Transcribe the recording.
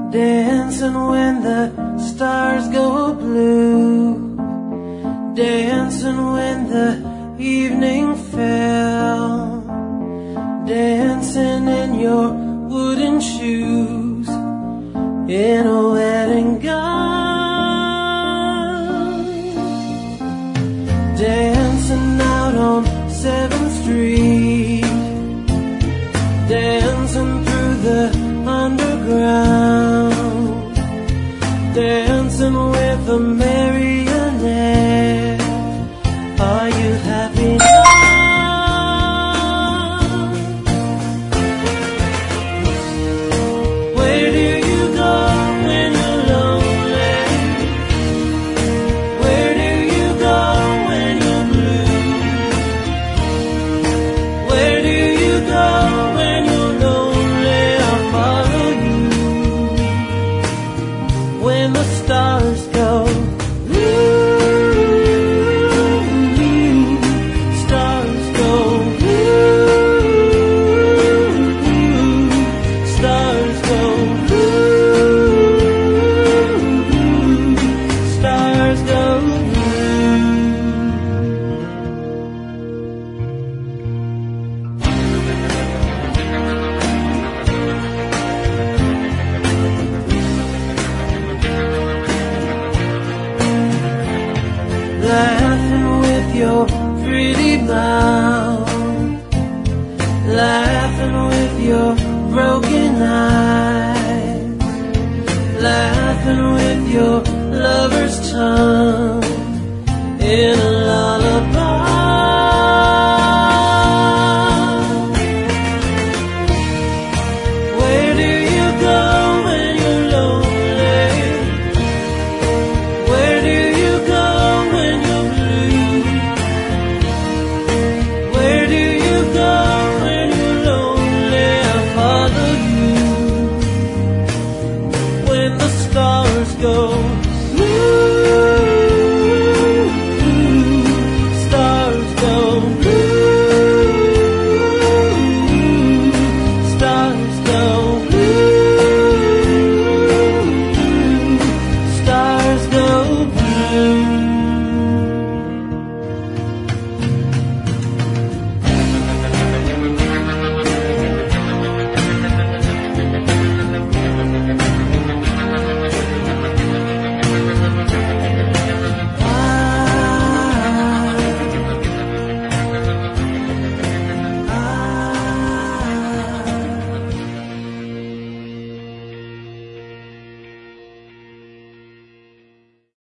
dancing when the stars go blue, dancing when the evening fell, dancing in your wooden shoes, in a wedding gown, dancing out on 7th Street, dancing through the underground, dancing with a marionette. Are you happy now? Where do you go when you're lonely? Where do you go when you're blue? Where do you go when you're lonely? I'll follow you. When the stars go laughing with your pretty mouth, laughing with your broken eyes, laughing with your lover's tongue in a lullaby. Where do you go when you're lonely? Where do you go when you're blue? Where do you go when you're lonely? I'll follow you. When the stars go